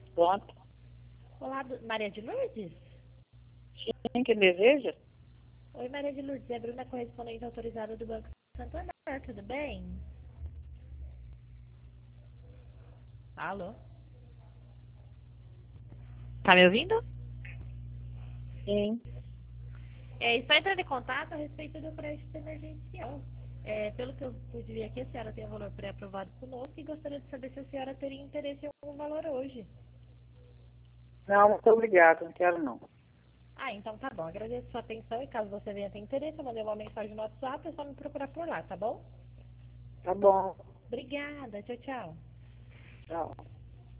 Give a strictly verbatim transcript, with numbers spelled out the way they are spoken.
Pronto. Olá, do- Maria de Lourdes? Quem que deseja? Oi, Maria de Lourdes, é a Bruna, correspondente autorizada do Banco Santander, tudo bem? Alô? Tá me ouvindo? Sim. É, estou entrando em contato a respeito do crédito emergencial. É, pelo que eu pude ver aqui, a senhora tem um valor pré-aprovado conosco e gostaria de saber se a senhora teria interesse em algum valor hoje. Não, muito obrigada, não quero não. Ah, então tá bom. Agradeço a sua atenção e caso você venha ter interesse, eu mandei uma mensagem no WhatsApp, é só me procurar por lá, tá bom? Tá bom. Obrigada, tchau, tchau. Tchau.